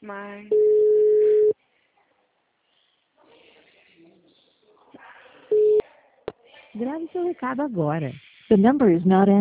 Mas... Grave seu recado agora. The number is not